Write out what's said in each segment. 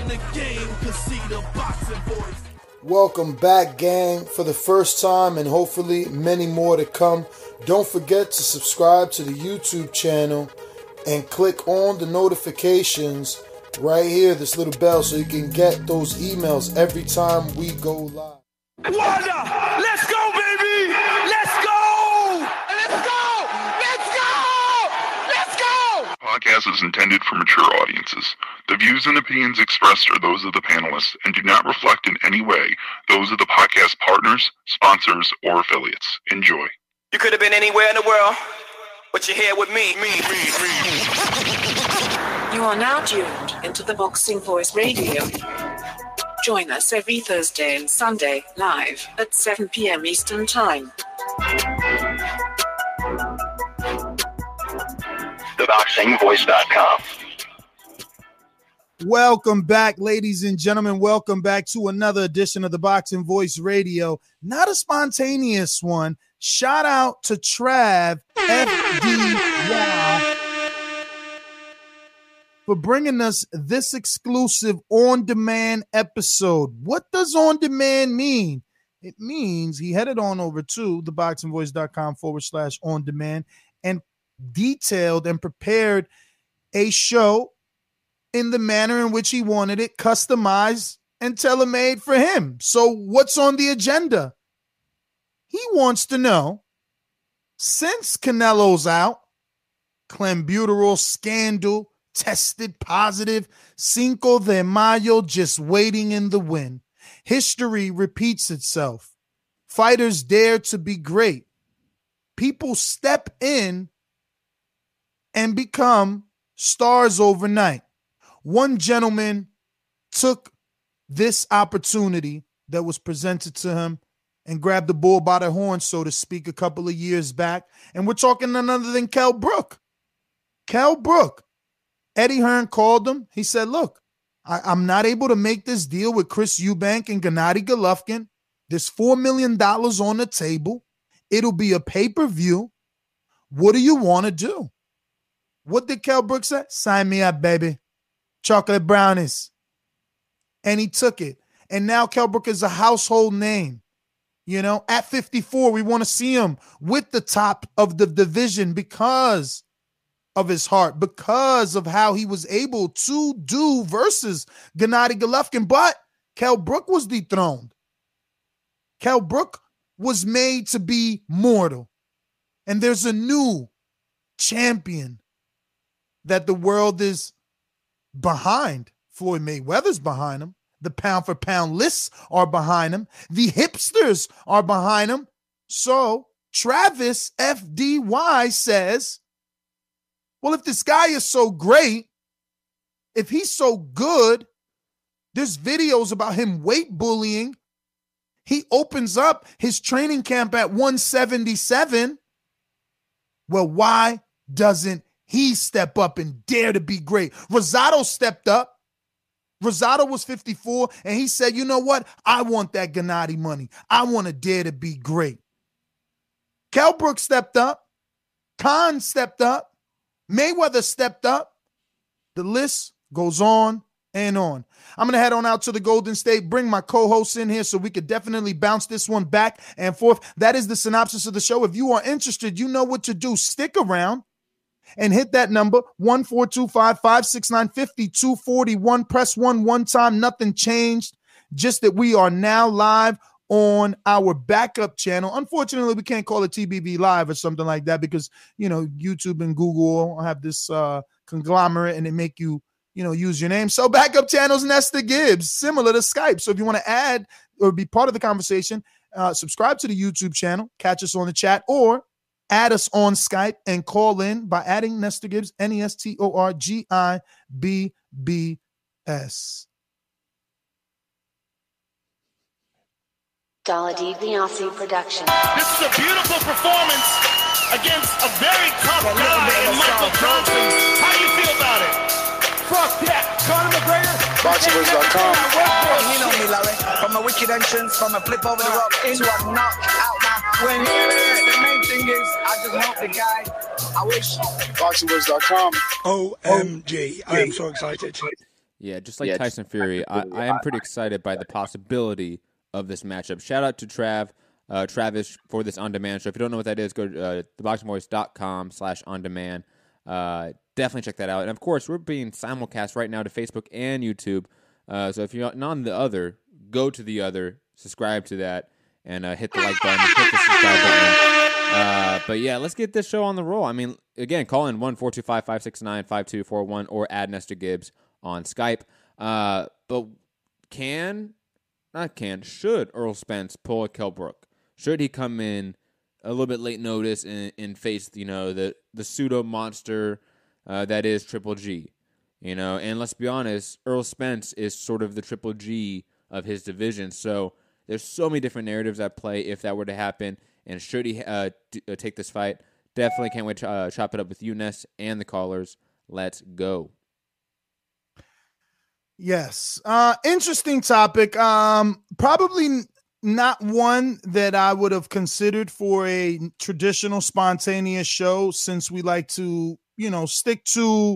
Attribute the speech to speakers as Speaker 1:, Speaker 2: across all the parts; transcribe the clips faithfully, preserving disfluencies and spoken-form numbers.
Speaker 1: in the game could see the boxing voice.
Speaker 2: Welcome back, gang, for the first time and hopefully many more to come. Don't forget to subscribe to the YouTube channel and click on the notifications right here, this little bell, so you can get those emails every time we go live.
Speaker 1: Wanda, let's go, baby! Let's go! Let's go! Let's go! Let's go!
Speaker 3: Podcast is intended for mature audiences. The views and opinions expressed are those of the panelists and do not reflect in any way those of the podcast partners, sponsors, or affiliates. Enjoy.
Speaker 4: You could have been anywhere in the world, but you're here with me. Me, me, me.
Speaker 5: You are now tuned into the Boxing Voice Radio. Join us every Thursday and Sunday live at seven p.m. Eastern Time.
Speaker 6: the boxing voice dot com.
Speaker 2: Welcome back, ladies and gentlemen. Welcome back to another edition of the Boxing Voice Radio. Not a spontaneous one. Shout out to Trav F D Y for bringing us this exclusive on-demand episode. What does on-demand mean? It means he headed on over to theboxingvoice.com forward slash on-demand and detailed and prepared a show in the manner in which he wanted it, customized and tailor-made for him. So what's on the agenda? He wants to know, since Canelo's out, clenbuterol scandal, tested positive, Cinco de Mayo just waiting in the wind. History repeats itself. Fighters dare to be great. People step in and become stars overnight. One gentleman took this opportunity that was presented to him and grabbed the bull by the horn, so to speak, a couple of years back. And we're talking none other than Kell Brook. Kell Brook. Eddie Hearn called him. He said, look, I, I'm not able to make this deal with Chris Eubank and Gennady Golovkin. There's four million dollars on the table. It'll be a pay-per-view. What do you want to do? What did Kell Brook say? Sign me up, baby. Chocolate brownies. And he took it. And now Kell Brook is a household name. You know, at fifty-four, we want to see him with the top of the division because of his heart, because of how he was able to do versus Gennady Golovkin. But Kell Brook was dethroned. Kell Brook was made to be mortal. And there's a new champion that the world is behind. Floyd Mayweather's behind him. The pound for pound lists are behind him. The hipsters are behind him. So Travis F D Y says, well, if this guy is so great, if he's so good, there's videos about him weight bullying. He opens up his training camp at one seventy-seven. Well, why doesn't he step up and dare to be great? Rosado stepped up. Rosado was fifty-four, and he said, you know what? I want that Gennady money. I want to dare to be great. Kell Brook stepped up. Khan stepped up. Mayweather stepped up. The list goes on and on. I'm going to head on out to the Golden State, bring my co-hosts in here so we could definitely bounce this one back and forth. That is the synopsis of the show. If you are interested, you know what to do. Stick around and hit that number, one four two five, five six nine, five two four one. Press one one time. Nothing changed. Just that we are now live on our backup channel. Unfortunately, we can't call it T B V Live or something like that because, you know, YouTube and Google have this uh, conglomerate and they make you, you know, use your name. So backup channel's Nesta Gibbs, similar to Skype. So if you want to add or be part of the conversation, uh, subscribe to the YouTube channel, catch us on the chat, or add us on Skype and call in by adding Nesta Gibbs, N E S T O R G I B B S.
Speaker 7: Dalla DiBiase production.
Speaker 1: This is a beautiful performance against a very tough guy in Michael Johnson. How do you feel about it? Fuck that. Conor McGregor.
Speaker 8: boxing voice dot com.
Speaker 9: You know me, Larry. From a wicked entrance, from a flip over the rock into a knock out now. When the main thing is, I just want the guy. I wish.
Speaker 8: boxing voice dot com.
Speaker 10: O M G. I am so excited.
Speaker 8: Yeah, just like yeah, Tyson Fury, I, I am pretty excited by the possibility of this matchup. Shout out to Trav, uh, Travis for this on-demand show. If you don't know what that is, go to uh, the boxing voice dot com slash on-demand. Uh, definitely check that out. And, of course, we're being simulcast right now to Facebook and YouTube. Uh, so if you're not on the other, go to the other, subscribe to that, and uh, hit the like button, hit the subscribe button. Uh, but, yeah, let's get this show on the roll. I mean, again, call in one four two five, five six nine, five two four one or add Nestor Gibbs on Skype. Uh, but can, not can, should Earl Spence pull a Kell Brook? Should he come in a little bit late notice and, and face, you know, the, the pseudo monster uh, that is Triple G? You know, and let's be honest, Earl Spence is sort of the Triple G of his division. So there's so many different narratives at play if that were to happen. And should he uh, d- uh, take this fight? Definitely can't wait to uh, chop it up with you, Ness, and the callers. Let's go.
Speaker 2: Yes. Uh, interesting topic. Um, probably n- not one that I would have considered for a traditional spontaneous show, since we like to, you know, stick to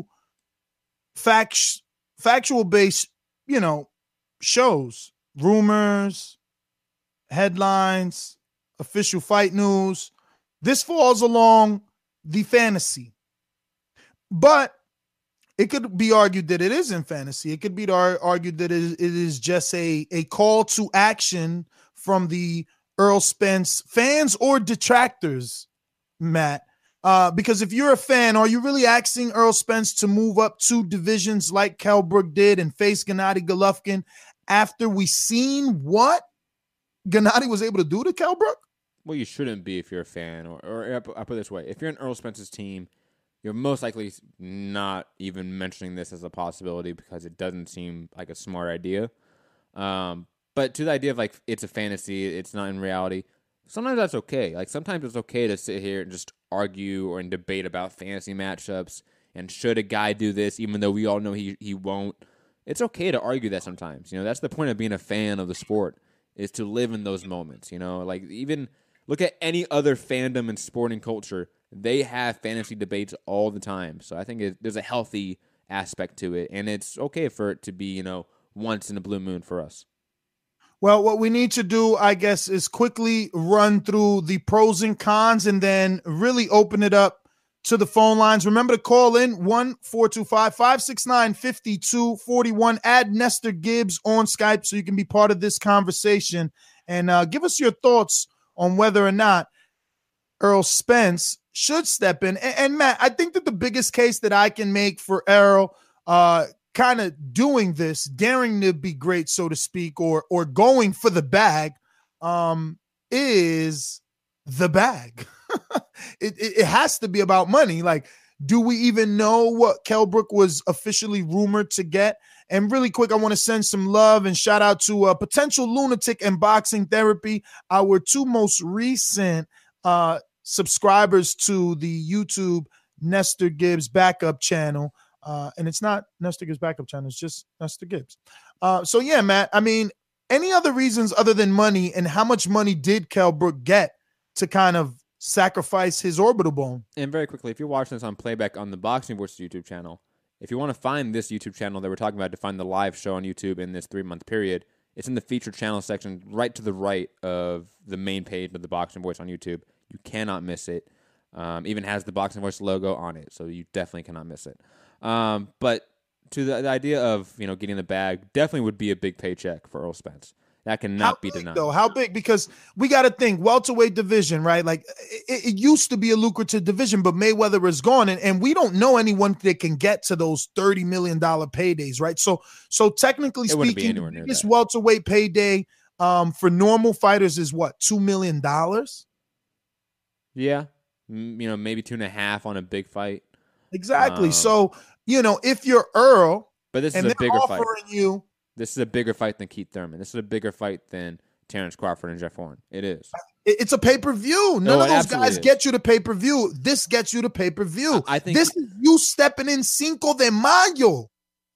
Speaker 2: fact, factual based, you know, shows, rumors, headlines, official fight news. This falls along the fantasy, but it could be argued that it isn't fantasy. It could be ar- argued that it is, it is just a, a call to action from the Earl Spence fans or detractors, Matt. Uh, because if you're a fan, are you really asking Earl Spence to move up two divisions like Kell Brook did and face Gennady Golovkin after we seen what Gennady was able to do to Kell Brook?
Speaker 8: Well, you shouldn't be if you're a fan. Or, or I put it this way. If you're in Earl Spence's team, you're most likely not even mentioning this as a possibility because it doesn't seem like a smart idea. Um, but to the idea of like it's a fantasy, it's not in reality, sometimes that's okay. Like sometimes it's okay to sit here and just argue or and debate about fantasy matchups and should a guy do this even though we all know he, he won't. It's okay to argue that sometimes. You know, that's the point of being a fan of the sport, is to live in those moments. You know, like even look at any other fandom in sporting culture. They have fantasy debates all the time. So I think it, there's a healthy aspect to it, and it's okay for it to be, you know, once in a blue moon for us.
Speaker 2: Well, what we need to do, I guess, is quickly run through the pros and cons and then really open it up to the phone lines. Remember to call in one four two five, five six nine, five two four one. Add Nestor Gibbs on Skype so you can be part of this conversation, and uh, give us your thoughts on whether or not Earl Spence should step in. And, and Matt, I think that the biggest case that I can make for Earl uh, kind of doing this, daring to be great, so to speak, or or going for the bag, um, is the bag. it, it, it has to be about money. Like, do we even know what Kell Brook was officially rumored to get? And really quick, I want to send some love and shout out to uh, Potential Lunatic and Boxing Therapy, our two most recent uh, subscribers to the YouTube Nestor Gibbs backup channel. Uh, and it's not Nestor Gibbs backup channel. It's just Nestor Gibbs. Uh, so, yeah, Matt, I mean, any other reasons other than money, and how much money did Kell Brook get to kind of sacrifice his orbital bone?
Speaker 8: And very quickly, if you're watching this on playback on the Boxing Voice YouTube channel, if you want to find this YouTube channel that we're talking about, to find the live show on YouTube in this three-month period, it's in the featured channel section right to the right of the main page of the Boxing Voice on YouTube. You cannot miss it. Um, even has the Boxing Voice logo on it, so you definitely cannot miss it. Um, but to the, the idea of, you know, getting the bag, definitely would be a big paycheck for Earl Spence. That cannot
Speaker 2: How
Speaker 8: be
Speaker 2: big,
Speaker 8: denied.
Speaker 2: Though, how big? Because we got to think welterweight division, right? Like it, it used to be a lucrative division, but Mayweather is gone, and, and we don't know anyone that can get to those thirty million dollars paydays, right? So, so technically speaking, the biggest welterweight payday um, for normal fighters is what, two million dollars?
Speaker 8: Yeah, you know, maybe two and a half on a big fight.
Speaker 2: Exactly.
Speaker 8: Um,
Speaker 2: so, you know, if you're Earl,
Speaker 8: but this is
Speaker 2: and
Speaker 8: a bigger fight.
Speaker 2: You,
Speaker 8: this is a bigger fight than Keith Thurman. This is a bigger fight than Terrence Crawford and Jeff Horn. It is.
Speaker 2: It's a pay-per-view. None
Speaker 8: no,
Speaker 2: of those guys
Speaker 8: is.
Speaker 2: get you to pay-per-view. This gets you to pay-per-view.
Speaker 8: I, I think
Speaker 2: this is you stepping in Cinco de Mayo.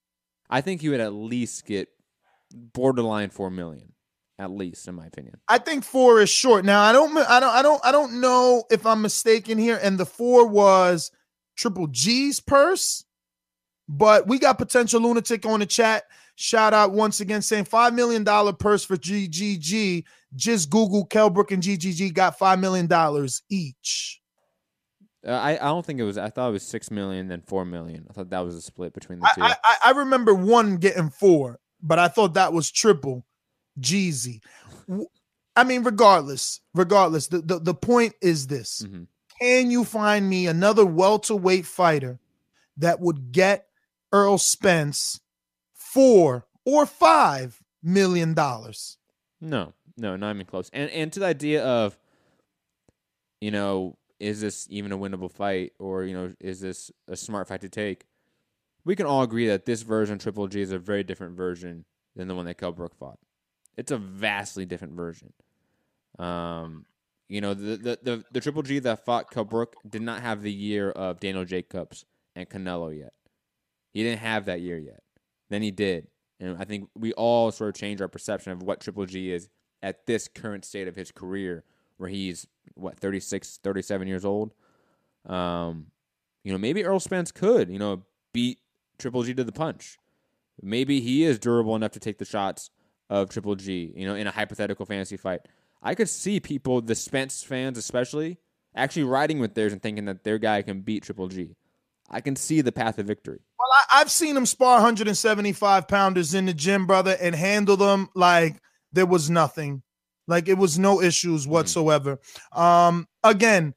Speaker 8: I think you would at least get borderline four million, at least, in my opinion.
Speaker 2: I think four is short. Now, I don't, I don't, I don't, I don't know if I'm mistaken here. And the four was Triple G's purse. But we got Potential Lunatic on the chat. Shout out once again saying five million dollars purse for G G G. Just Google Kelbrook and G G G got five million dollars each.
Speaker 8: Uh, I, I don't think it was. I thought it was six million, then four million. I thought that was a split between the two.
Speaker 2: I, I, I remember one getting four, but I thought that was triple Jeezy. I mean, regardless, regardless, the, the, the point is this. Mm-hmm. Can you find me another welterweight fighter that would get Earl Spence four or five million dollars?
Speaker 8: No, no, not even close. And and to the idea of, you know, is this even a winnable fight, or, you know, is this a smart fight to take? We can all agree that this version of Triple G is a very different version than the one that Kell Brook fought. It's a vastly different version. Um, you know, the the the, the Triple G that fought Kell Brook did not have the year of Daniel Jacobs and Canelo yet. He didn't have that year yet. Then he did. And I think we all sort of changed our perception of what Triple G is at this current state of his career, where he's, what, thirty-six, thirty-seven years old. Um, you know, maybe Earl Spence could, you know, beat Triple G to the punch. Maybe he is durable enough to take the shots of Triple G, you know, in a hypothetical fantasy fight. I could see people, the Spence fans especially, actually riding with theirs and thinking that their guy can beat Triple G. I can see the path of victory.
Speaker 2: Well, I, I've seen him spar one seventy-five pounders in the gym, brother, and handle them like there was nothing. Like it was no issues whatsoever. Mm-hmm. Um, again,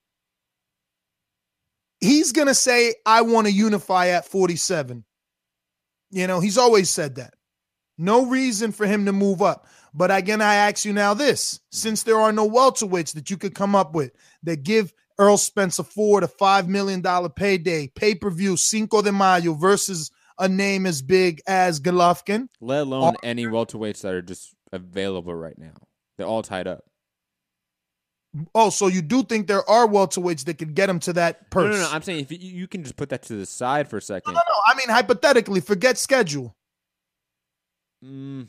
Speaker 2: he's going to say, I want to unify at forty-seven. You know, he's always said that. No reason for him to move up. But again, I ask you now this, since there are no welterweights that you could come up with that give Earl Spence a four to five million dollar payday, pay-per-view, Cinco de Mayo versus a name as big as Golovkin.
Speaker 8: Let alone any welterweights that are just available right now. They're all tied up.
Speaker 2: Oh, so you do think there are welterweights that could get him to that purse?
Speaker 8: No, no, no. I'm saying if you, you can just put that to the side for a second.
Speaker 2: No, no, no. I mean, hypothetically, forget schedule.
Speaker 8: Mm.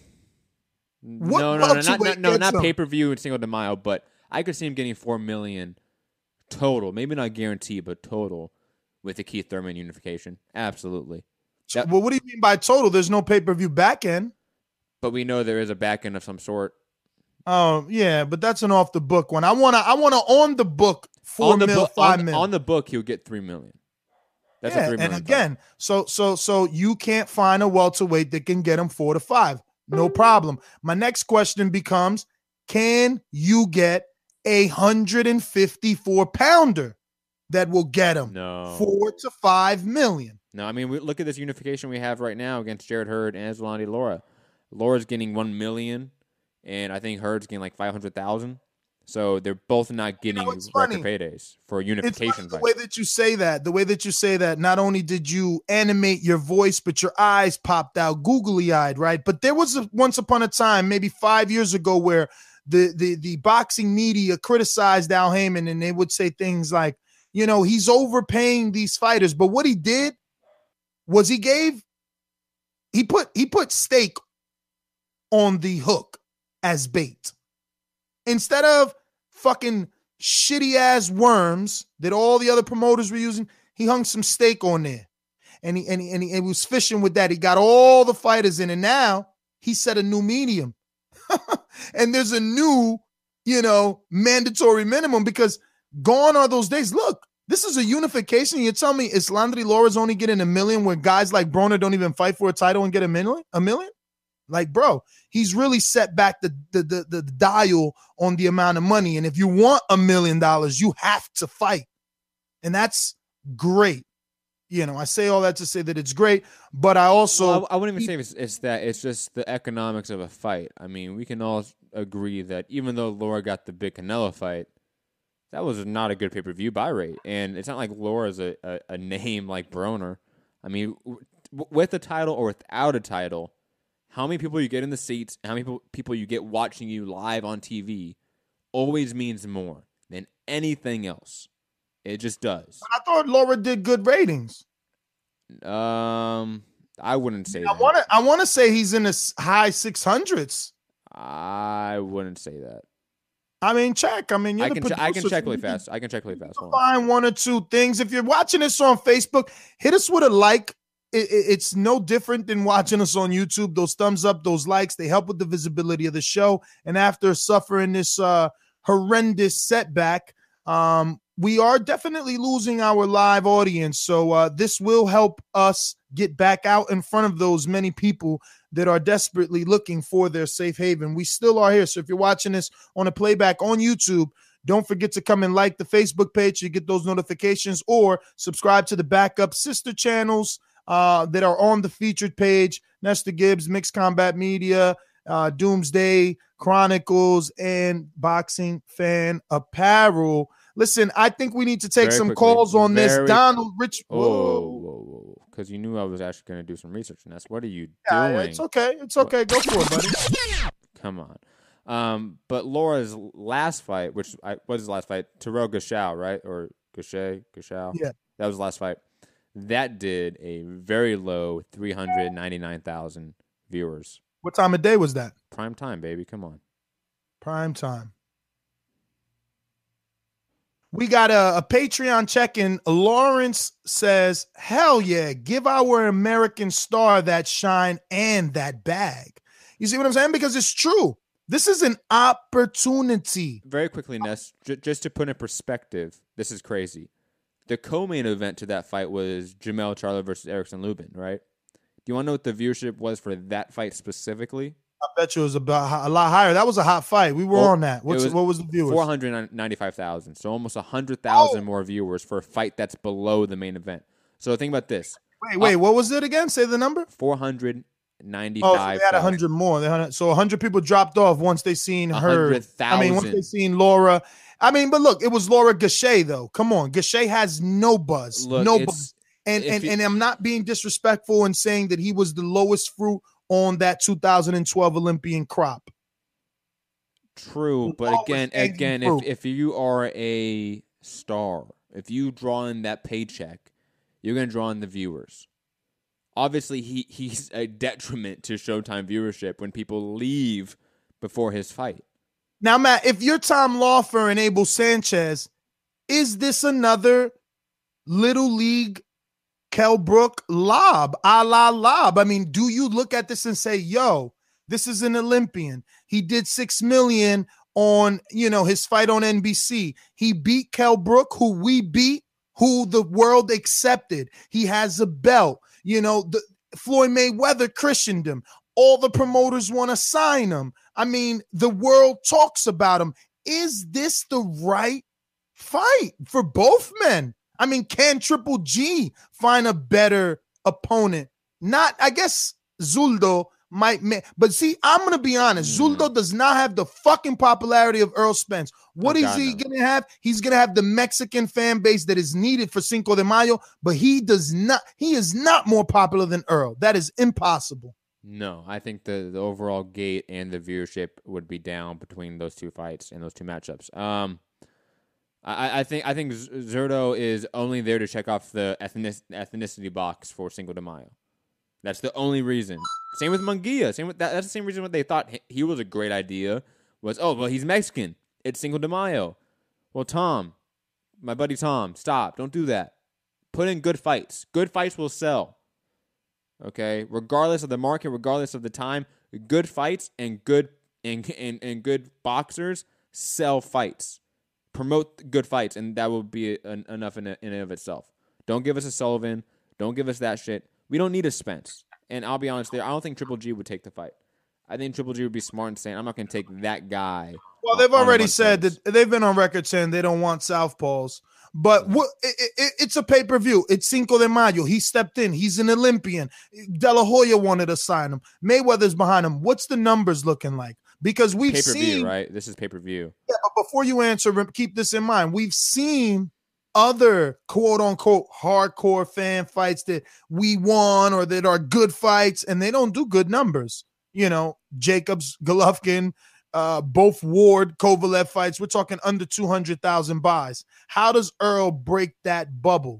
Speaker 2: What
Speaker 8: no, no, no, not, not, no, not
Speaker 2: him?
Speaker 8: pay-per-view and Cinco de Mayo, but I could see him getting four million total. Maybe not guaranteed, but total with the Keith Thurman unification. Absolutely. That,
Speaker 2: well, what do you mean by total? There's no pay-per-view back end.
Speaker 8: But we know there is a back end of some sort.
Speaker 2: Oh, yeah, but that's an off the book one. I wanna I wanna on the book four
Speaker 8: on the
Speaker 2: mil,
Speaker 8: book,
Speaker 2: five
Speaker 8: on,
Speaker 2: mil.
Speaker 8: On the book, he'll get three million. That's
Speaker 2: yeah,
Speaker 8: a three million.
Speaker 2: And again, fight. so so so you can't find a welterweight that can get him four to five. No problem. My next question becomes, can you get a hundred and fifty-four pounder that will get him
Speaker 8: no.
Speaker 2: four to five million?
Speaker 8: No, I mean, we, look at this unification we have right now against Jared Hurd and Zolani Laura. Laura's getting one million, and I think Hurd's getting like five hundred thousand. So they're both not getting you know, record paydays for unification.
Speaker 2: It's the way that you say that, the way that you say that, not only did you animate your voice, but your eyes popped out, googly-eyed, right? But there was a, once upon a time, maybe five years ago, where the, the, the boxing media criticized Al Heyman, and they would say things like, you know, he's overpaying these fighters. But what he did was he gave, he put, he put steak on the hook as bait. Instead of fucking shitty ass worms that all the other promoters were using, he hung some steak on there, and he and he, and he, and he was fishing with that. He got all the fighters in, and now he set a new medium, and there's a new, you know, mandatory minimum, because gone are those days. Look, this is a unification. You tell me Islandri Laura's only getting a million, where guys like Broner don't even fight for a title and get a million, a million. Like, bro, he's really set back the, the the the dial on the amount of money. And if you want a million dollars, you have to fight. And that's great. You know, I say all that to say that it's great, but I also...
Speaker 8: Well, I wouldn't even say it's, it's that. It's just the economics of a fight. I mean, we can all agree that even though Laura got the big Canelo fight, that was not a good pay-per-view buy rate. And it's not like Laura's a, a, a name like Broner. I mean, w- with a title or without a title, how many people you get in the seats, how many people you get watching you live on T V always means more than anything else. It just does.
Speaker 2: I thought Laura did good ratings.
Speaker 8: Um, I wouldn't say
Speaker 2: I
Speaker 8: that.
Speaker 2: want to I want to say he's in the high six hundreds.
Speaker 8: I wouldn't say that.
Speaker 2: I mean, check. I mean, you're
Speaker 8: I
Speaker 2: the
Speaker 8: can, ch- I can
Speaker 2: producer,
Speaker 8: check
Speaker 2: so
Speaker 8: really
Speaker 2: you can-
Speaker 8: fast. I can check really fast. Hold on.
Speaker 2: Find one or two things. If you're watching this on Facebook, hit us with a like. it, it, it's no different than watching us on YouTube. Those thumbs up, those likes, they help with the visibility of the show. And after suffering this uh, horrendous setback, um, we are definitely losing our live audience. So uh, this will help us get back out in front of those many people that are desperately looking for their safe haven. We still are here. So if you're watching this on a playback on YouTube, don't forget to come and like the Facebook page so you get those notifications, or subscribe to the backup sister channels uh, that are on the featured page: Nestor Gibbs, Mixed Combat Media, uh, Doomsday Chronicles, and Boxing Fan Apparel. Listen, I think we need to take
Speaker 8: Very
Speaker 2: some
Speaker 8: quickly,
Speaker 2: calls on
Speaker 8: very-
Speaker 2: this. Donald Rich.
Speaker 8: Whoa, whoa, whoa. Because you knew I was actually going to do some research on this. What are you
Speaker 2: Yeah,
Speaker 8: doing?
Speaker 2: it's okay. It's okay. Go for it, buddy.
Speaker 8: Come on. Um, but Laura's last fight, which I, what is his last fight? Terrell Gashao, right? Or Gachet? Gashao?
Speaker 2: Yeah.
Speaker 8: That was the last fight. That did a very low three hundred ninety-nine thousand viewers.
Speaker 2: What time of day was that?
Speaker 8: Prime time, baby. Come on.
Speaker 2: Prime time. We got a, a Patreon check-in. Lawrence says, hell yeah, give our American star that shine and that bag. You see what I'm saying? Because it's true. This is an opportunity.
Speaker 8: Very quickly, Ness, j- just to put in perspective, this is crazy. The co-main event to that fight was Jamel Charlo versus Erickson Lubin, right? Do you want to know what the viewership was for that fight specifically?
Speaker 2: I bet you it was about a lot higher. That was a hot fight. We were
Speaker 8: Well,
Speaker 2: on that. What's,
Speaker 8: was
Speaker 2: what was the viewers?
Speaker 8: four hundred ninety-five thousand. So almost one hundred thousand
Speaker 2: Oh.
Speaker 8: more viewers for a fight that's below the main event. So think about this.
Speaker 2: Wait, wait, what was it again? Say the number.
Speaker 8: four hundred ninety-five.
Speaker 2: Oh, so they had one hundred more. They had, so one hundred people dropped off once they seen her.
Speaker 8: one hundred thousand.
Speaker 2: I mean, once they seen Laura. I mean, but look, it was Laura Gachet, though. Come on. Gachet has no buzz.
Speaker 8: Look,
Speaker 2: no
Speaker 8: it's-
Speaker 2: buzz. And,
Speaker 8: if
Speaker 2: and,
Speaker 8: you-
Speaker 2: and I'm not being disrespectful in saying that he was the lowest fruit on that two thousand twelve Olympian crop.
Speaker 8: True, but
Speaker 2: Always
Speaker 8: again,
Speaker 2: hanging
Speaker 8: again, if,
Speaker 2: fruit.
Speaker 8: if you are a star, if you draw in that paycheck, you're going to draw in the viewers. Obviously, he, he's a detriment to Showtime viewership when people leave before his fight.
Speaker 2: Now, Matt, if you're Tom Laufer and Abel Sanchez, is this another Little League Kell Brook lob, a la lob? I mean, do you look at this and say, yo, this is an Olympian. He did six million on, you know, his fight on N B C. He beat Kell Brook, who we beat, who the world accepted. He has a belt. You know, the Floyd Mayweather christened him. All the promoters want to sign him. I mean, the world talks about him. Is this the right fight for both men? I mean, can Triple G find a better opponent? Not, I guess Zuldo might, ma- but see, I'm going to be honest.
Speaker 8: Mm.
Speaker 2: Zuldo does not have the fucking popularity of Earl Spence. What
Speaker 8: Oh,
Speaker 2: is
Speaker 8: God,
Speaker 2: he
Speaker 8: no.
Speaker 2: going to have? He's going to have the Mexican fan base that is needed for Cinco de Mayo, but he does not, he is not more popular than Earl. That is impossible.
Speaker 8: No, I think the, the overall gate and the viewership would be down between those two fights and those two matchups. Um, I, I think I think Z- Zerto is only there to check off the ethnic, ethnicity box for Cinco de Mayo. That's the only reason. Same with Munguia. Same with that. That's the same reason what they thought he, he was a great idea was. Oh well, he's Mexican. It's Cinco de Mayo. Well, Tom, my buddy Tom, stop! Don't do that. Put in good fights. Good fights will sell. Okay, regardless of the market, regardless of the time, good fights and good and and, and good boxers sell fights. Promote good fights, and that will be an, enough in, in and of itself. Don't give us a Sullivan. Don't give us that shit. We don't need a Spence. And I'll be honest there, I don't think Triple G would take the fight. I think Triple G would be smart in saying, I'm not going to take that guy.
Speaker 2: Well, they've
Speaker 8: on a
Speaker 2: already
Speaker 8: month's
Speaker 2: said
Speaker 8: notice.
Speaker 2: that they've been on record saying they don't want Southpaws. But what, it, it, it's a pay-per-view. It's Cinco de Mayo. He stepped in. He's an Olympian. De La Hoya wanted to sign him. Mayweather's behind him. What's the numbers looking like? Because we've
Speaker 8: Pay-per-view,
Speaker 2: seen,
Speaker 8: right? This is pay-per-view.
Speaker 2: yeah, but before you answer, keep this in mind. We've seen other quote-unquote hardcore fan fights that we won or that are good fights, and they don't do good numbers. You know, Jacobs, Golovkin, uh, both Ward, Kovalev fights. We're talking under two hundred thousand buys. How does Earl break that bubble?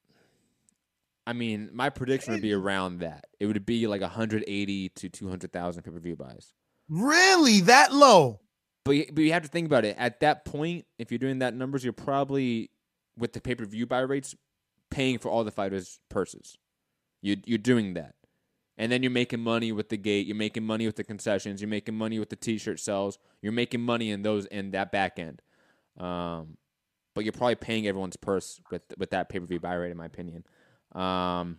Speaker 8: I mean, my prediction would be around that. It would be like one hundred eighty to two hundred thousand pay-per-view buys.
Speaker 2: Really? That low?
Speaker 8: But you, but you have to think about it. At that point, if you're doing that numbers, you're probably, with the pay-per-view buy rates, paying for all the fighters' purses. You you're doing that. And then you're making money with the gate. You're making money with the concessions. You're making money with the T-shirt sales. You're making money in those in that back end. Um, but you're probably paying everyone's purse with with that pay-per-view buy rate, in my opinion. Um,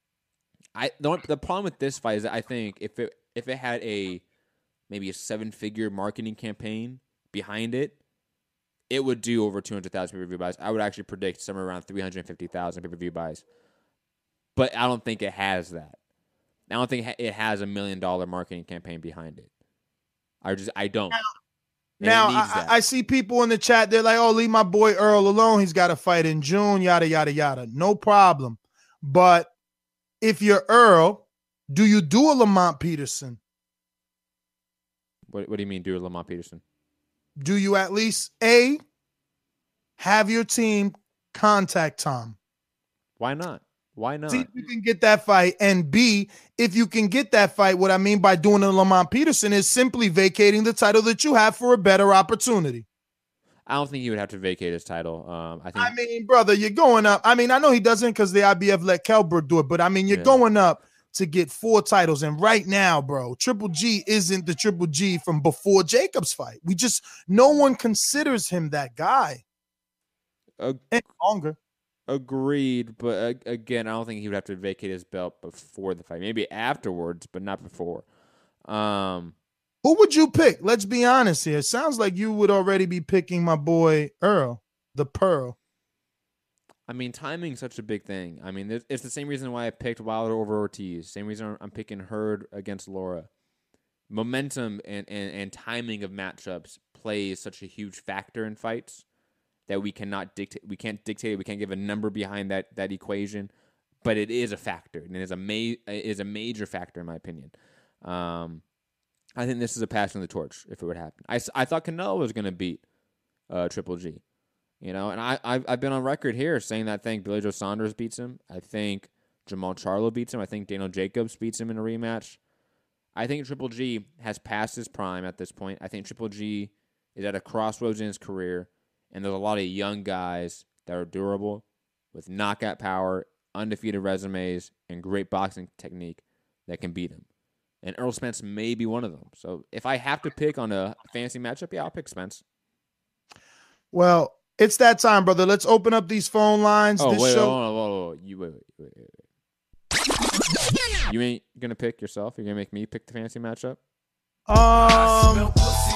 Speaker 8: I the the problem with this fight is that I think if it if it had a maybe a seven-figure marketing campaign behind it, it would do over two hundred thousand pay-per-view buys. I would actually predict somewhere around three hundred fifty thousand pay-per-view buys. But I don't think it has that. I don't think it has a million dollar marketing campaign behind it. I just I don't.
Speaker 2: Now, now I, I see people in the chat. They're like, "Oh, leave my boy Earl alone. He's got to fight in June." Yada yada yada. No problem. But if you're Earl, do you do a Lamont Peterson?
Speaker 8: What What do you mean, do a Lamont Peterson?
Speaker 2: Do you at least A, have your team contact Tom?
Speaker 8: Why not? Why not?
Speaker 2: See if you can get that fight. And B, if you can get that fight, what I mean by doing a Lamont Peterson is simply vacating the title that you have for a better opportunity.
Speaker 8: I don't think he would have to vacate his title. Um, I think.
Speaker 2: I mean, brother, you're going up. I mean, I know he doesn't because the I B F let Kell Brook do it, but I mean, you're yeah. going up to get four titles. And right now, bro, Triple G isn't the Triple G from before Jacob's fight. We just, no one considers him that guy.
Speaker 8: Ag-
Speaker 2: and longer.
Speaker 8: Agreed, but uh, again, I don't think he would have to vacate his belt before the fight. Maybe afterwards, but not before. Um,
Speaker 2: Who would you pick? Let's be honest here. It sounds like you would already be picking my boy Earl, the Pearl.
Speaker 8: I mean, timing's such a big thing. I mean, it's the same reason why I picked Wilder over Ortiz. Same reason I'm picking Hurd against Laura. Momentum and, and, and timing of matchups plays such a huge factor in fights that we cannot dictate. We can't dictate it. We can't give a number behind that that equation, but it is a factor, and it is a ma- it is a major factor in my opinion. Um, I think this is a passing of the torch if it would happen. I, I thought Canelo was going to beat uh, Triple G, you know, and I I've, I've been on record here saying that I think Billy Joe Saunders beats him. I think Jamal Charlo beats him. I think Daniel Jacobs beats him in a rematch. I think Triple G has passed his prime at this point. I think Triple G is at a crossroads in his career. And there's a lot of young guys that are durable with knockout power, undefeated resumes, and great boxing technique that can beat him. And Earl Spence may be one of them. So if I have to pick on a fantasy matchup, yeah, I'll pick Spence.
Speaker 2: Well, it's that time, brother. Let's open up these phone lines.
Speaker 8: Oh,
Speaker 2: this
Speaker 8: wait,
Speaker 2: show-
Speaker 8: hold on, hold on, hold on. You, wait, wait, wait, wait. You ain't going to pick yourself? You're going to make me pick the fantasy matchup?
Speaker 2: Um...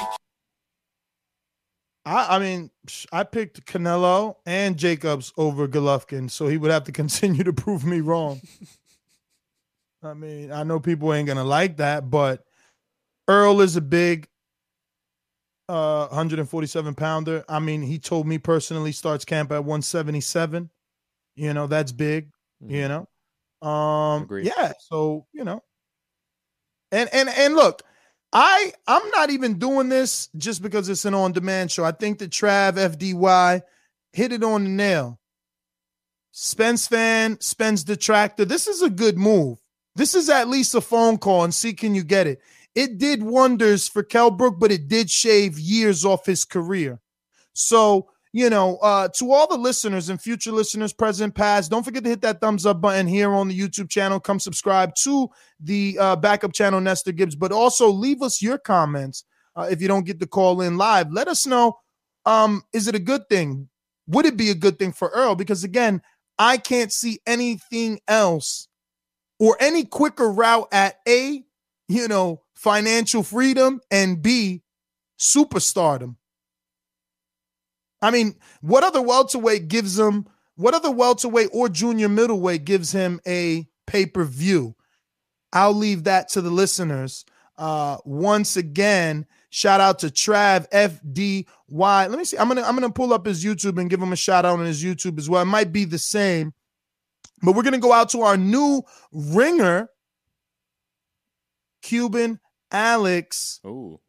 Speaker 2: I, I mean, I picked Canelo and Jacobs over Golovkin, so he would have to continue to prove me wrong. I mean, I know people ain't going to like that, but Earl is a big uh, one forty-seven pounder. I mean, he told me personally starts camp at one seventy-seven. You know, that's big, mm-hmm. you know. Um,
Speaker 8: Agreed.
Speaker 2: Yeah, so, you know. And and and look, I, I'm not even doing this just because it's an on-demand show. I think that Trav F D Y hit it on the nail. Spence fan, Spence detractor. This is a good move. This is at least a phone call and see can you get it. It did wonders for Kell Brook, but it did shave years off his career. So, you know, uh, to all the listeners and future listeners, present, past, don't forget to hit that thumbs up button here on the YouTube channel. Come subscribe to the uh, backup channel, Nestor Gibbs, but also leave us your comments uh, if you don't get to call in live. Let us know, um, is it a good thing? Would it be a good thing for Earl? Because, again, I can't see anything else or any quicker route at A, you know, financial freedom, and B, superstardom. I mean, what other welterweight gives him, what other welterweight or junior middleweight gives him a pay-per-view? I'll leave that to the listeners. Uh, once again, shout out to Trav F D Y. Let me see. I'm gonna I'm gonna pull up his YouTube and give him a shout out on his YouTube as well. It might be the same, but we're gonna go out to our new ringer, Cuban Alex.
Speaker 8: Ooh.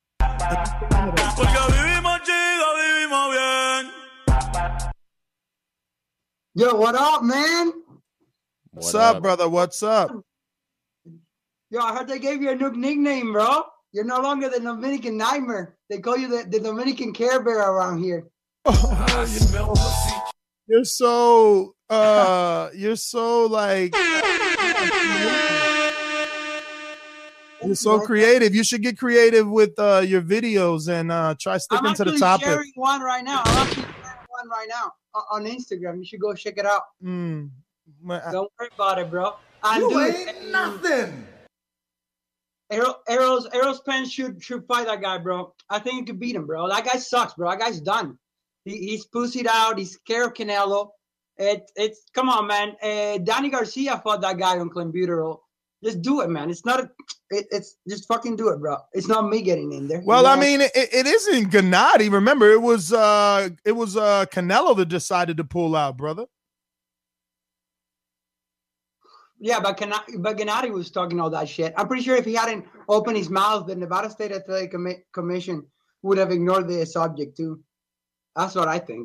Speaker 10: Yo, what up, man?
Speaker 2: What's what up, up, brother? What's up?
Speaker 10: Yo, I heard they gave you a new nickname, bro. You're no longer the Dominican Nightmare. They call you the, the Dominican Care Bear around here.
Speaker 2: Oh, you're so, uh, you're so like, You're so creative. You should get creative with uh, your videos and uh, try sticking
Speaker 10: I'm
Speaker 2: to the topic.
Speaker 10: I'm sharing one right now. I'm actually sharing one right now on Instagram. You should go check it out.
Speaker 2: Mm.
Speaker 10: Don't worry about it, bro. And
Speaker 11: you
Speaker 10: dude,
Speaker 11: ain't nothing.
Speaker 10: Errol, Errol's, Errol Spence should, should fight that guy, bro. I think you could beat him, bro. That guy sucks, bro. That guy's done. He, he's pussied out. He's scared of Canelo. It, it's come on, man. Uh, Danny Garcia fought that guy on Clenbuterol. Just do it, man. It's not a, it, it's just fucking do it, bro. It's not me getting in there.
Speaker 2: Well,
Speaker 10: you know?
Speaker 2: I mean, it, it isn't Gennady. Remember, it was uh, it was uh, Canelo that decided to pull out, brother.
Speaker 10: Yeah, but Can- but Gennady was talking all that shit. I'm pretty sure if he hadn't opened his mouth, the Nevada State Athletic Com- Commission would have ignored the subject too. That's what I think.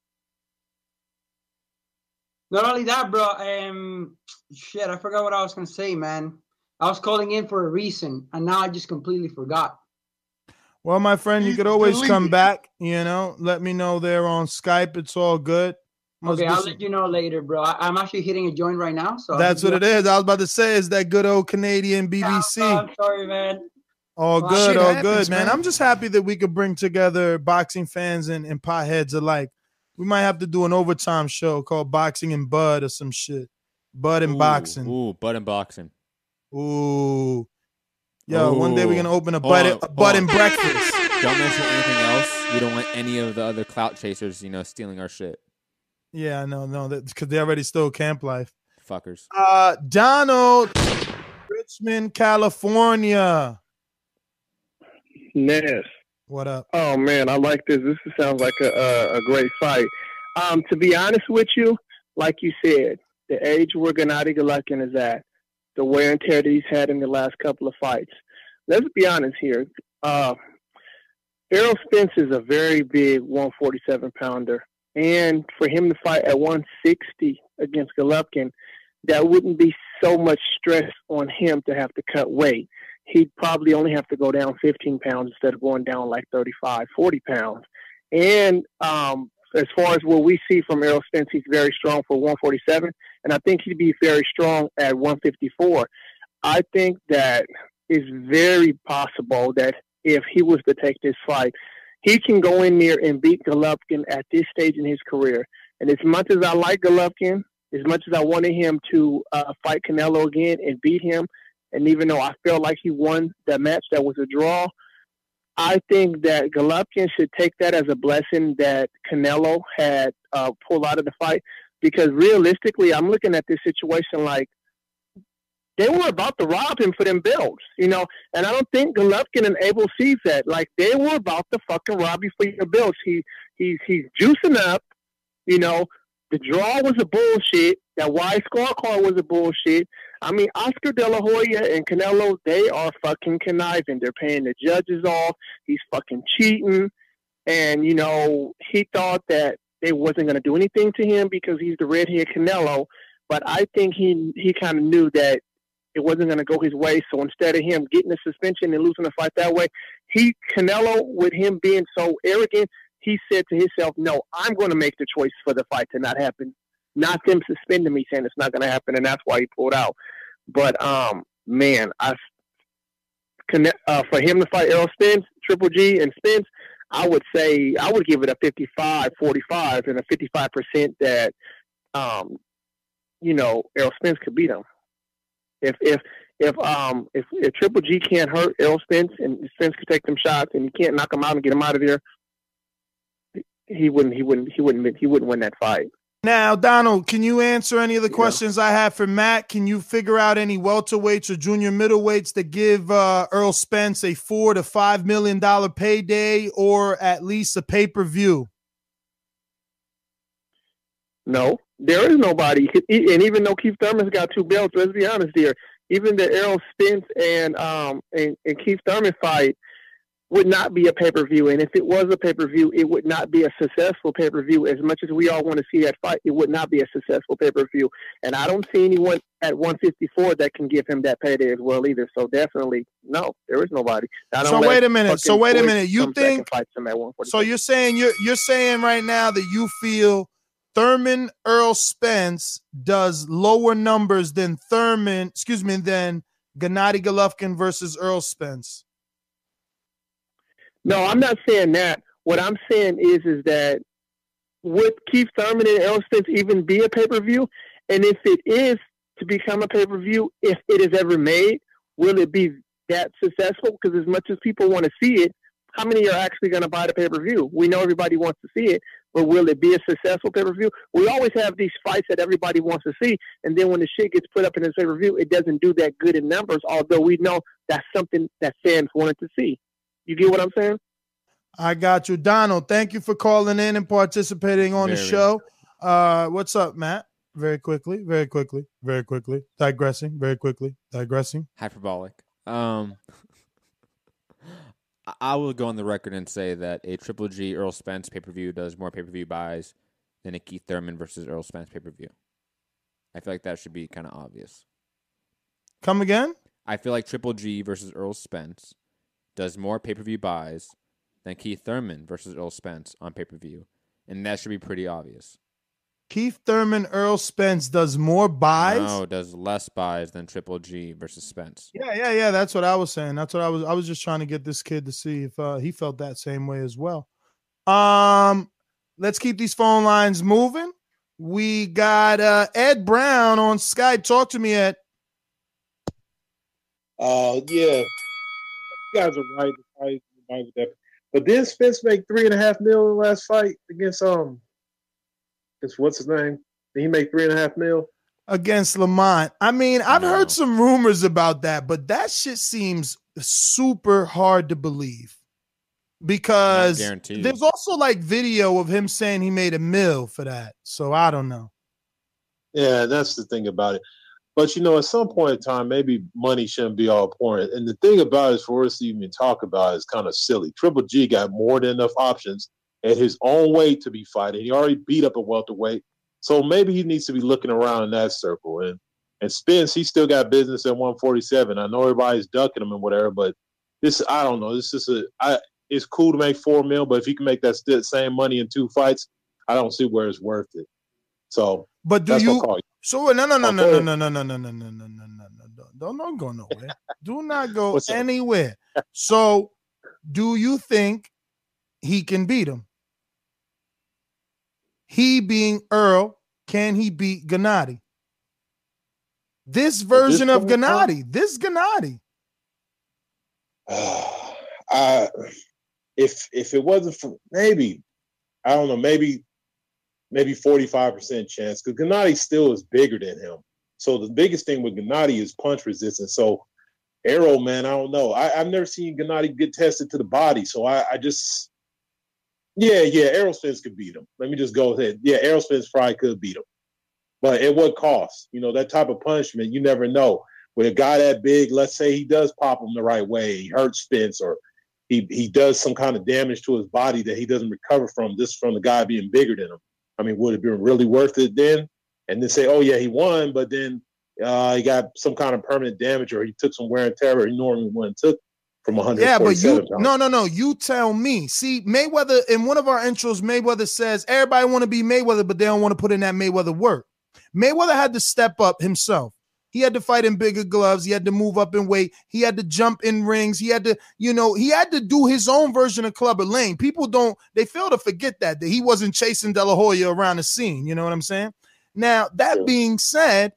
Speaker 10: Not only that, bro. Um, shit, I forgot what I was gonna say, man. I was calling in for a reason, and now I just completely forgot.
Speaker 2: Well, my friend, you could always
Speaker 10: Delete
Speaker 2: come
Speaker 10: it.
Speaker 2: back. You know, let me know there on Skype. It's all good. Must
Speaker 10: Okay,
Speaker 2: be
Speaker 10: I'll
Speaker 2: some-
Speaker 10: let you know later, bro. I- I'm actually hitting a joint right now, so
Speaker 2: That's what it is. I was about to say, is that good old Canadian B B C.
Speaker 10: Oh, I'm sorry, man.
Speaker 2: All
Speaker 10: Well,
Speaker 2: good,
Speaker 10: shit
Speaker 2: all
Speaker 10: happens,
Speaker 2: good, man.
Speaker 10: man.
Speaker 2: I'm just happy that we could bring together boxing fans and, and potheads alike. We might have to do an overtime show called Boxing and Bud or some shit. Bud and
Speaker 8: Ooh,
Speaker 2: Boxing.
Speaker 8: Ooh, Bud and Boxing.
Speaker 2: Ooh. Yo,
Speaker 8: Ooh.
Speaker 2: one day we're going to open a
Speaker 8: Hold
Speaker 2: Bud,
Speaker 8: on,
Speaker 2: a
Speaker 8: hold
Speaker 2: Bud
Speaker 8: on.
Speaker 2: and Breakfast.
Speaker 8: Don't mention anything else. We don't want any of the other clout chasers, you know, stealing our shit.
Speaker 2: Yeah, no, no, because they already stole Camp Life.
Speaker 8: Fuckers.
Speaker 2: Uh, Donald, Richmond, California.
Speaker 12: Ness.
Speaker 2: What up?
Speaker 12: Oh man, I like this. This sounds like a, a, a great fight. Um, to be honest with you, like you said, the age where Gennady Golovkin is at, the wear and tear that he's had in the last couple of fights. Let's be honest here. Uh, Errol Spence is a very big one forty-seven pounder, and for him to fight at one sixty against Golovkin, that wouldn't be so much stress on him to have to cut weight. He'd probably only have to go down fifteen pounds instead of going down like thirty-five, forty pounds. And um, as far as what we see from Errol Spence, he's very strong for one forty-seven, and I think he'd be very strong at one fifty-four. I think that it's very possible that if he was to take this fight, he can go in there and beat Golovkin at this stage in his career. And as much as I like Golovkin, as much as I wanted him to uh, fight Canelo again and beat him, and even though I felt like he won that match that was a draw, I think that Golovkin should take that as a blessing that Canelo had uh, pulled out of the fight. Because realistically, I'm looking at this situation like they were about to rob him for them belts, you know. And I don't think Golovkin and Abel sees that. Like, they were about to fucking rob you for your belts. He he's he's juicing up, you know. The draw was a bullshit. That wide scorecard was a bullshit. I mean, Oscar De La Hoya and Canelo, they are fucking conniving. They're paying the judges off. He's fucking cheating. And, you know, he thought that they wasn't going to do anything to him because he's the redhead Canelo. But I think he he kind of knew that it wasn't going to go his way. So instead of him getting a suspension and losing the fight that way, he Canelo, with him being so arrogant, he said to himself, no, I'm going to make the choice for the fight to not happen. Not them suspending me, saying it's not going to happen, and that's why he pulled out. But, um, man, I, uh, for him to fight Errol Spence, Triple G, and Spence, I would say I would give it a fifty-five forty-five and a fifty-five percent that, um, you know, Errol Spence could beat him. If if if um if, if Triple G can't hurt Errol Spence and Spence can take them shots and he can't knock him out and get him out of there, he wouldn't he wouldn't he wouldn't he wouldn't win that fight.
Speaker 2: Now, Donald, can you answer any of the questions I have for Matt? Can you figure out any welterweights or junior middleweights that give uh, Errol Spence a four to five million dollar payday or at least a pay per view?
Speaker 12: No, there is nobody. And even though Keith Thurman's got two belts, let's be honest here. Even the Errol Spence and um and, and Keith Thurman fight would not be a pay-per-view. And if it was a pay-per-view, it would not be a successful pay-per-view. As much as we all want to see that fight, it would not be a successful pay-per-view. And I don't see anyone at one fifty-four that can give him that payday as well either. So definitely, no, there is nobody. I don't
Speaker 2: So
Speaker 12: let
Speaker 2: wait a minute. So
Speaker 12: fucking
Speaker 2: wait a
Speaker 12: Floyd
Speaker 2: minute. You
Speaker 12: come back
Speaker 2: think?
Speaker 12: and fight him at one forty-six.
Speaker 2: So you're saying you're you're saying right now that you feel Thurman Earl Spence does lower numbers than Thurman, excuse me, than Gennady Golovkin versus Earl Spence?
Speaker 12: No, I'm not saying that. What I'm saying is, is that would Keith Thurman and Earl Spence even be a pay-per-view? And if it is to become a pay-per-view, if it is ever made, will it be that successful? Because as much as people want to see it, how many are actually going to buy the pay-per-view? We know everybody wants to see it, but will it be a successful pay-per-view? We always have these fights that everybody wants to see, and then when the shit gets put up in the pay-per-view, it doesn't do that good in numbers, although we know that's something that fans wanted to see. You get what I'm saying?
Speaker 2: I got you. Donald, thank you for calling in and participating on
Speaker 8: Very
Speaker 2: the show. Uh, what's up, Matt? Very quickly, very quickly, very quickly. Digressing, very quickly, digressing.
Speaker 8: Hyperbolic. Um, I will go on the record and say that a Triple G Earl Spence pay-per-view does more pay-per-view buys than a Keith Thurman versus Earl Spence pay-per-view. I feel like that should be kind of obvious.
Speaker 2: Come again?
Speaker 8: I feel like Triple G versus Earl Spence does more pay-per-view buys than Keith Thurman versus Earl Spence on pay-per-view, and that should be pretty obvious.
Speaker 2: Keith Thurman, Earl Spence does more buys?
Speaker 8: No, does less buys than Triple G versus Spence.
Speaker 2: Yeah, yeah, yeah. That's what I was saying. That's what I was. I was just trying to get this kid to see if uh, he felt that same way as well. Um, let's keep these phone lines moving. We got uh, Ed Brown on Skype. Talk to me, Ed.
Speaker 11: Uh, yeah, you guys are right. right with that. But then Spence make three and a half mil in the last fight against um. It's what's his name? Did he make three and a half mil
Speaker 2: against Lamont? I mean, I've
Speaker 8: no.
Speaker 2: heard some rumors about that, but that shit seems super hard to believe because there's also like video of him saying he made a mil for that. So I don't know.
Speaker 11: Yeah, that's the thing about it. But you know, at some point in time, maybe money shouldn't be all important. And the thing about it is for us to even talk about is kind of silly. Triple G got more than enough options at his own weight to be fighting. He already beat up a welterweight. So maybe he needs to be looking around in that circle. And and Spence, he still got business at one forty-seven. I know everybody's ducking him and whatever, but this, I don't know. This is a, I, it's cool to make four mil, but if you can make that still same money in two fights, I don't see where it's worth it. So,
Speaker 2: but do
Speaker 11: that's
Speaker 2: you,
Speaker 11: what I'll call you.
Speaker 2: So no, no, no, no, no, no, no, no, no, no, no, no, no, no, don't, don't go nowhere. Do not go anywhere. So do you think he can beat him? He being Earl, can he beat Gennady? This version this of Gennady, this Gennady.
Speaker 11: Uh, I, if if it wasn't for maybe, I don't know, maybe maybe forty-five percent chance because Gennady still is bigger than him. So the biggest thing with Gennady is punch resistance. So Errol, man, I don't know. I, I've never seen Gennady get tested to the body. So I, I just. Yeah, yeah, Errol Spence could beat him. Let me just go ahead. Yeah, Errol Spence probably could beat him. But at what cost? You know, that type of punishment, you never know. With a guy that big, let's say he does pop him the right way, he hurts Spence, or he he does some kind of damage to his body that he doesn't recover from, just from the guy being bigger than him. I mean, would it have been really worth it then? And then say, oh, yeah, he won, but then uh, he got some kind of permanent damage or he took some wear and tear or he normally wouldn't took. From one
Speaker 2: yeah, but you
Speaker 11: pounds.
Speaker 2: no, no, no. You tell me. See, Mayweather in one of our intros, Mayweather says everybody want to be Mayweather, but they don't want to put in that Mayweather work. Mayweather had to step up himself. He had to fight in bigger gloves. He had to move up in weight. He had to jump in rings. He had to, you know, he had to do his own version of Clubber Lang. People don't, they fail to forget that, that he wasn't chasing De La Hoya around the scene. You know what I'm saying? Now, that yeah. being said,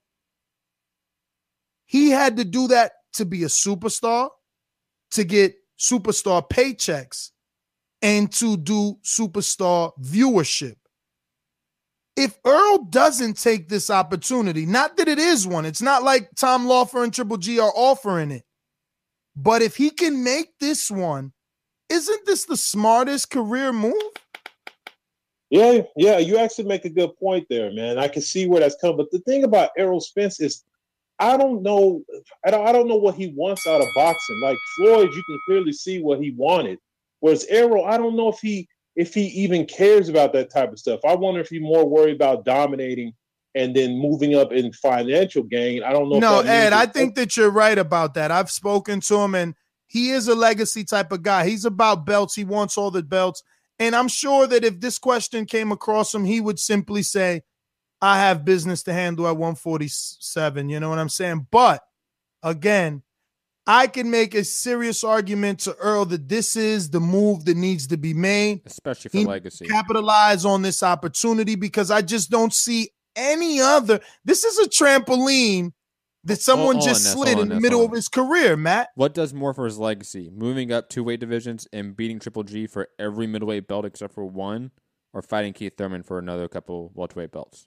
Speaker 2: he had to do that to be a superstar, to get superstar paychecks, and to do superstar viewership. If Earl doesn't take this opportunity, not that it is one, it's not like Tom Lawfer and Triple G are offering it, but if he can make this one, isn't this the smartest career move?
Speaker 11: Yeah, yeah, you actually make a good point there, man. I can see where that's coming. But the thing about Errol Spence is I don't know. I don't. I don't know what he wants out of boxing. Like Floyd, you can clearly see what he wanted. Whereas Errol, I don't know if he if he even cares about that type of stuff. I wonder if he's more worried about dominating and then moving up in financial gain. I don't know.
Speaker 2: No,
Speaker 11: if that
Speaker 2: Ed, I think that you're right about that. I've spoken to him, and he is a legacy type of guy. He's about belts. He wants all the belts. And I'm sure that if this question came across him, he would simply say, I have business to handle at one forty-seven. You know what I'm saying? But again, I can make a serious argument to Earl that this is the move that needs to be made.
Speaker 8: Especially for
Speaker 2: he
Speaker 8: legacy.
Speaker 2: Capitalize on this opportunity because I just don't see any other. This is a trampoline that someone
Speaker 8: Oh, oh,
Speaker 2: just
Speaker 8: Ness,
Speaker 2: slid
Speaker 8: oh,
Speaker 2: in the
Speaker 8: Ness,
Speaker 2: middle
Speaker 8: oh.
Speaker 2: of his career, Matt.
Speaker 8: What does more for his legacy? Moving up two weight divisions and beating Triple G for every middleweight belt except for one, or fighting Keith Thurman for another couple welterweight belts?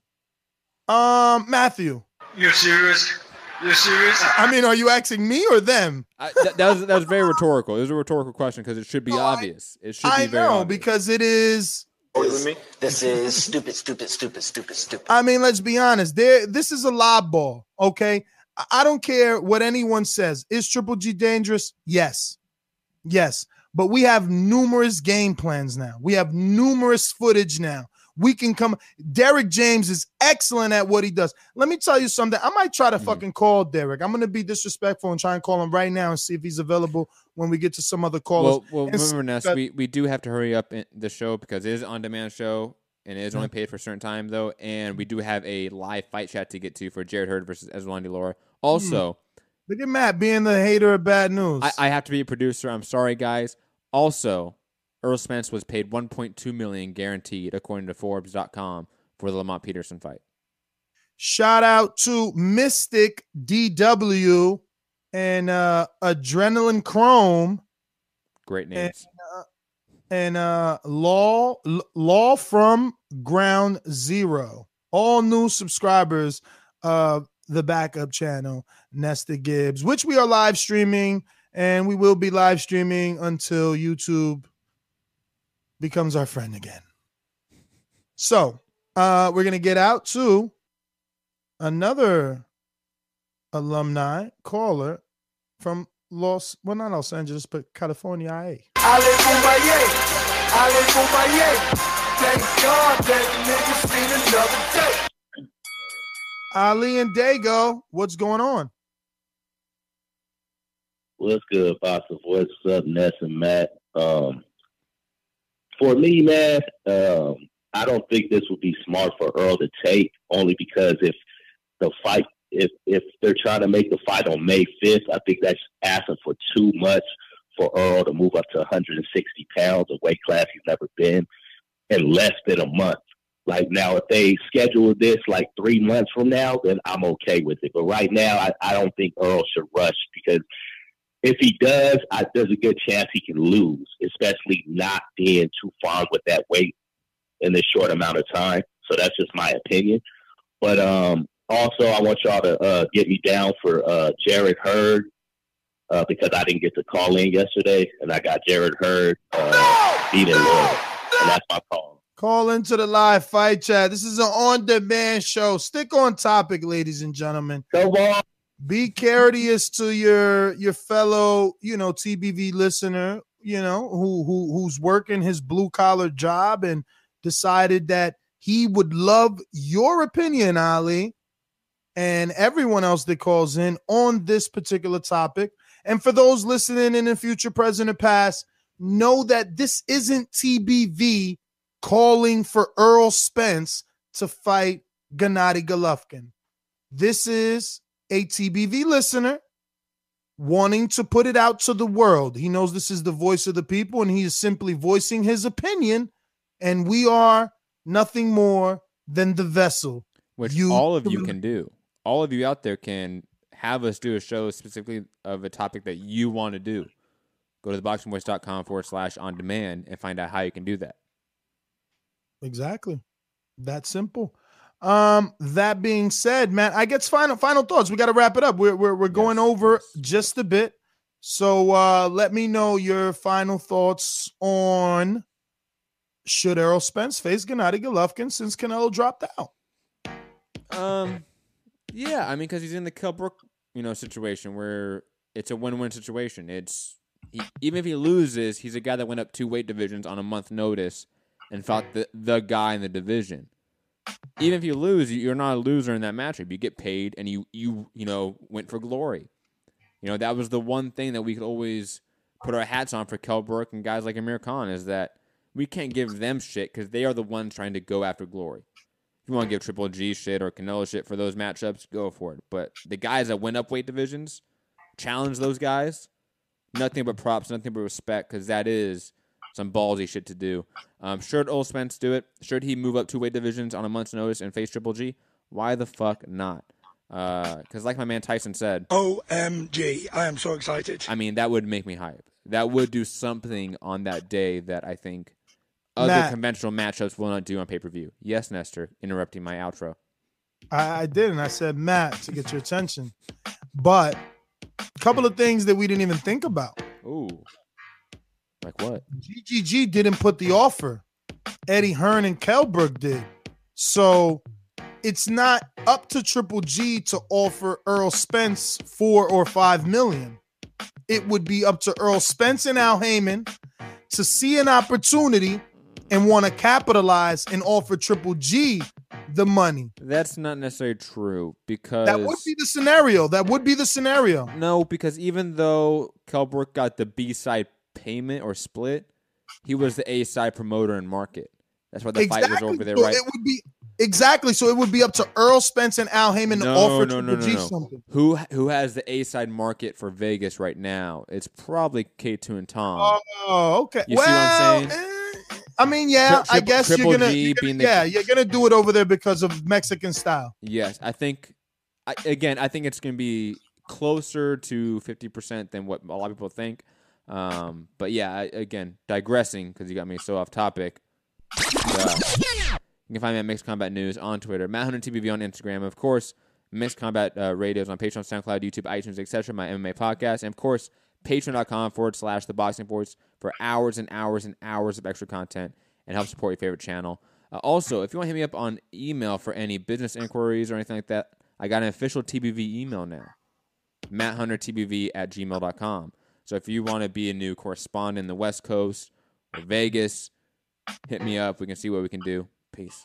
Speaker 2: Um, Matthew.
Speaker 13: You're serious? You're serious?
Speaker 2: I mean, are you asking me or them?
Speaker 8: I, that, that was that was very rhetorical. It was a rhetorical question because it should be
Speaker 2: No,
Speaker 8: obvious. It should be
Speaker 2: I
Speaker 8: very
Speaker 2: know
Speaker 8: obvious.
Speaker 2: because it is.
Speaker 14: This is stupid, stupid, stupid, stupid, stupid.
Speaker 2: I mean, let's be honest. There, this is a lob ball. Okay, I- I don't care what anyone says. Is Triple G dangerous? Yes, yes. But we have numerous game plans now. We have numerous footage now. We can come. Derek James is excellent at what he does. Let me tell you something. I might try to mm-hmm. fucking call Derek. I'm going to be disrespectful and try and call him right now and see if he's available when we get to some other callers.
Speaker 8: Well, well remember, Ness, we, we do have to hurry up in the show because it is an on-demand show and it is only paid for a certain time, though. And we do have a live fight chat to get to for Jared Hurd versus Ezelon Laura. Also,
Speaker 2: mm. look at Matt being the hater of bad news.
Speaker 8: I, I have to be a producer. I'm sorry, guys. Also, Earl Spence was paid one point two million dollars guaranteed, according to Forbes dot com, for the Lamont Peterson fight.
Speaker 2: Shout out to Mystic D W and uh, Adrenaline Chrome.
Speaker 8: Great names.
Speaker 2: And, uh, and uh, Law Law from Ground Zero. All new subscribers of the backup channel, Nesta Gibbs, which we are live streaming, and we will be live streaming until YouTube becomes our friend again. So uh, we're going to get out to another alumni caller from Los, well, not Los Angeles, but California, I A.
Speaker 15: Ali Boumaier, Ali Boumaier. Thank God that niggas seen another day.
Speaker 2: Ali and Dago, what's going on?
Speaker 16: What's good, Possible? What's up, Ness and Matt? Um, For me, man, um, I don't think this would be smart for Earl to take, only because if the fight, if if they're trying to make the fight on May fifth, I think that's asking for too much for Earl to move up to one hundred sixty pounds, a weight class he's never been, in less than a month. Like now, if they schedule this like three months from now, then I'm okay with it. But right now, I, I don't think Earl should rush because if he does, I, there's a good chance he can lose, especially not being too far with that weight in this short amount of time. So that's just my opinion. But um, also, I want y'all to uh, get me down for uh, Jared Hurd uh, because I didn't get to call in yesterday, and I got Jared Hurd uh, beating Lloyd, and that's my call.
Speaker 2: Call into the live fight chat. This is an on-demand show. Stick on topic, ladies and gentlemen.
Speaker 16: Come on.
Speaker 2: Be courteous to your your fellow, you know, T B V listener, you know, who who who's working his blue collar job and decided that he would love your opinion, Ali, and everyone else that calls in on this particular topic. And for those listening in the future, present, and past, know that this isn't T B V calling for Earl Spence to fight Gennady Golovkin. This is a T B V listener wanting to put it out to the world. He knows this is the voice of the people, and he is simply voicing his opinion, and we are nothing more than the vessel.
Speaker 8: Which
Speaker 2: you,
Speaker 8: all of you can do. All of you out there can have us do a show specifically of a topic that you want to do. Go to theboxingvoice.com forward slash on demand and find out how you can do that.
Speaker 2: Exactly. That simple. Um, that being said, man, I guess final final thoughts. We got to wrap it up. We're we're we're going yes, over yes. just a bit. So uh, let me know your final thoughts on should Errol Spence face Gennady Golovkin since Canelo dropped out.
Speaker 8: Um, yeah, I mean, because he's in the Kell Brook, you know, situation where it's a win-win situation. It's he, even if he loses, he's a guy that went up two weight divisions on a month notice and fought the the guy in the division. Even if you lose, you're not a loser in that matchup. You get paid, and you you you know went for glory. You know that was the one thing that we could always put our hats on for Kell Brook and guys like Amir Khan is that We can't give them shit because they are the ones trying to go after glory. If you want to give Triple G shit or Canelo shit for those matchups, go for it. But the guys that win up weight divisions, challenge those guys, nothing but props, nothing but respect, because that is some ballsy shit to do. Um, should Errol Spence do it? Should he move up two weight divisions on a month's notice and face Triple G? Why the fuck not? Because uh, like my man Tyson said,
Speaker 15: O M G, I am so excited.
Speaker 8: I mean, that would make me hype. That would do something on that day that I think other
Speaker 2: Matt.
Speaker 8: conventional matchups will not do on pay-per-view. Yes, Nestor, interrupting my outro.
Speaker 2: I, I did, and I said Matt to get your attention. But a couple of things that we didn't even think about.
Speaker 8: Ooh. Like what?
Speaker 2: G G G didn't put the offer. Eddie Hearn and Kellberg did. So it's not up to Triple G to offer Errol Spence four or five million. It would be up to Errol Spence and Al Heyman to see an opportunity and want to capitalize and offer Triple G the money.
Speaker 8: That's not necessarily true because
Speaker 2: that would be the scenario. That would be the scenario.
Speaker 8: No, because even though Kellberg got the B-side payment or split, he was the A-side promoter and market. That's why the
Speaker 2: exactly.
Speaker 8: fight was over there,
Speaker 2: so
Speaker 8: right?
Speaker 2: It would be exactly. So it would be up to Earl Spence and Al Heyman
Speaker 8: no,
Speaker 2: to offer
Speaker 8: no,
Speaker 2: Triple
Speaker 8: no, no,
Speaker 2: G
Speaker 8: no.
Speaker 2: something.
Speaker 8: Who who has the A-side market for Vegas right now? It's probably K two and Tom.
Speaker 2: Oh, okay.
Speaker 8: You
Speaker 2: well,
Speaker 8: see what I'm saying?
Speaker 2: eh, I mean, yeah,
Speaker 8: Tri-
Speaker 2: I guess
Speaker 8: Triple
Speaker 2: you're gonna,
Speaker 8: G
Speaker 2: you're gonna
Speaker 8: being the-
Speaker 2: yeah, you're gonna do it over there because of Mexican style.
Speaker 8: Yes, I think. I, again, I think it's going to be closer to fifty percent than what a lot of people think. Um, but yeah, I, again, digressing because you got me so off topic. Uh, you can find me at Mixed Combat News on Twitter, Matt Hunter T B V on Instagram, of course, Mixed Combat uh, Radios on Patreon, SoundCloud, YouTube, iTunes, et cetera. My M M A podcast, and of course, patreon.com forward slash The Boxing Voice for hours and hours and hours of extra content and help support your favorite channel. Uh, also, if you want to hit me up on email for any business inquiries or anything like that, I got an official T B V email now, Matt Hunter T B V at gmail dot com. So if you want to be a new correspondent in the West Coast or Vegas, hit me up. We can see what we can do. Peace.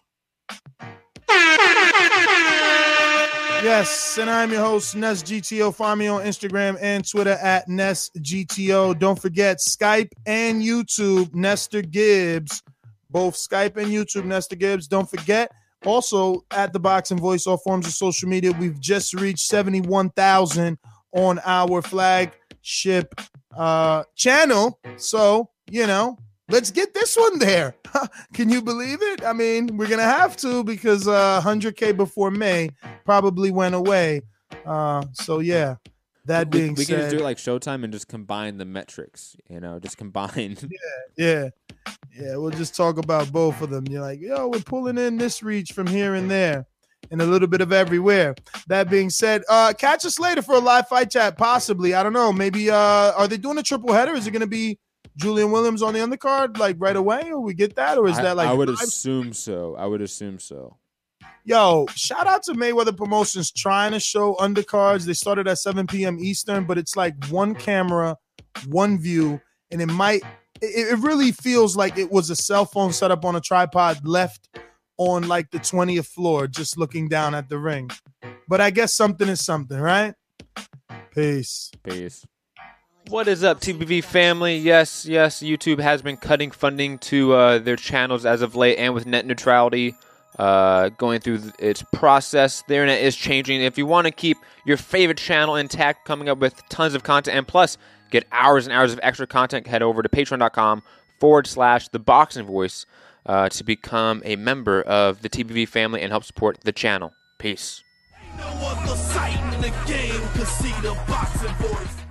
Speaker 2: Yes, and I'm your host, Ness G T O. Find me on Instagram and Twitter at Ness G T O. Don't forget Skype and YouTube, Nestor Gibbs. Both Skype and YouTube, Nestor Gibbs. Don't forget, also at The Boxing Voice, all forms of social media. We've just reached seventy-one thousand on our flagship uh, channel. So, you know, let's get this one there. Can you believe it? I mean, we're going to have to because uh, one hundred K before May probably went away. Uh, so, yeah, that being
Speaker 8: we, we
Speaker 2: said.
Speaker 8: can just do it like Showtime and just combine the metrics, you know, just combine.
Speaker 2: Yeah, yeah. Yeah, we'll just talk about both of them. You're like, yo, we're pulling in this reach from here and there and a little bit of everywhere. That being said, uh, catch us later for a live fight chat, possibly. I don't know. Maybe uh, are they doing a triple header? Is it going to be Julian Williams on the undercard like right away, or we get that, or is
Speaker 8: I,
Speaker 2: that like
Speaker 8: I would assume so. I would assume so.
Speaker 2: Yo, shout out to Mayweather Promotions trying to show undercards. They started at seven p.m. Eastern, but it's like one camera, one view, and it might it, it really feels like it was a cell phone set up on a tripod left on like the twentieth floor, just looking down at the ring. But I guess something is something, right? Peace.
Speaker 8: Peace.
Speaker 17: What is up, T B V family? Yes, yes, YouTube has been cutting funding to uh, their channels as of late, and with net neutrality uh, going through th- its process, the internet is changing. If you want to keep your favorite channel intact, coming up with tons of content, and plus get hours and hours of extra content, head over to patreon.com forward slash The Boxing Voice uh, to become a member of the T B V family and help support the channel. Peace.
Speaker 1: No other sight in the game could see The Boxing Voice.